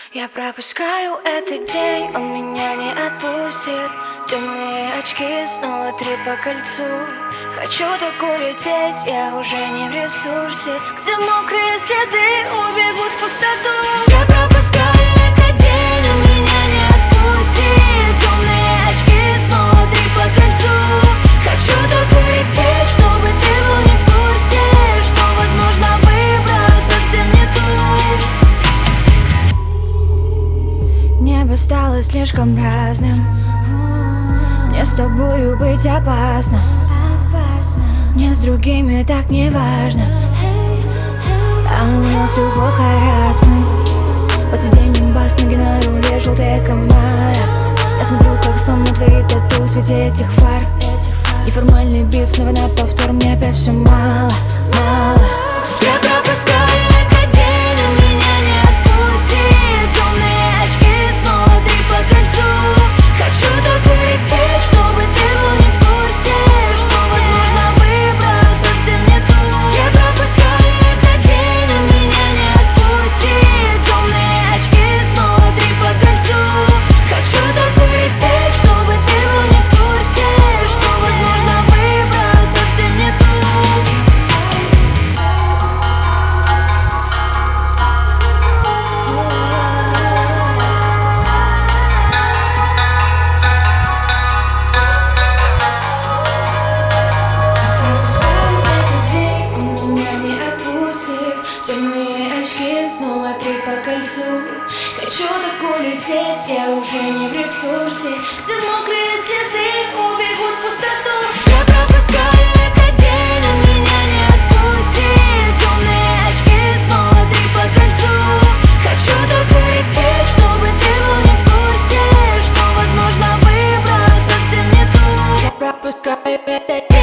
Я пропускаю этот день, он меня не отпустит. Темные очки, снова 3 по кольцу. Хочу так улететь, я уже не в ресурсе. Где мокрые следы, убегу в пустоту. Я пропускаю этот день, он меня не отпустит. Темные очки, снова 3 по кольцу. Хочу так улететь, чтобы ты был не в курсе, что, возможно, выбрал совсем не ту. Небо стало слишком разным. Мне с тобою быть опасно. Мне с другими так не важно. А у нас любовь харассмент. Под сиденьем бас, ноги на руле, желтая Камара. Я смотрю, как сон на твои тату в свете этих фар. Неформальный бит, снова на повтор. Мне опять все мало, мало. Я пропускаю этот день, он меня не отпустит. Темные очки, снова 3 по кольцу. Хочу так улететь, чтобы ты был не в курсе, что, возможно, выбрал совсем не ту. Я пропускаю этот день, он меня не отпустит. Темные очки, снова 3 по кольцу. Хочу так улететь, чтобы ты был не в курсе, что, возможно, выбрал совсем не ту. Темные очки, снова 3 по кольцу. Хочу так улететь, я уже не в ресурсе. Где мокрые следы, убегут в пустоту. Я пропускаю этот день, он меня не отпустит. Темные очки, снова 3 по кольцу. Хочу так улететь, чтобы ты был не в курсе, что, возможно, выбрал совсем не ту. Я пропускаю этот день.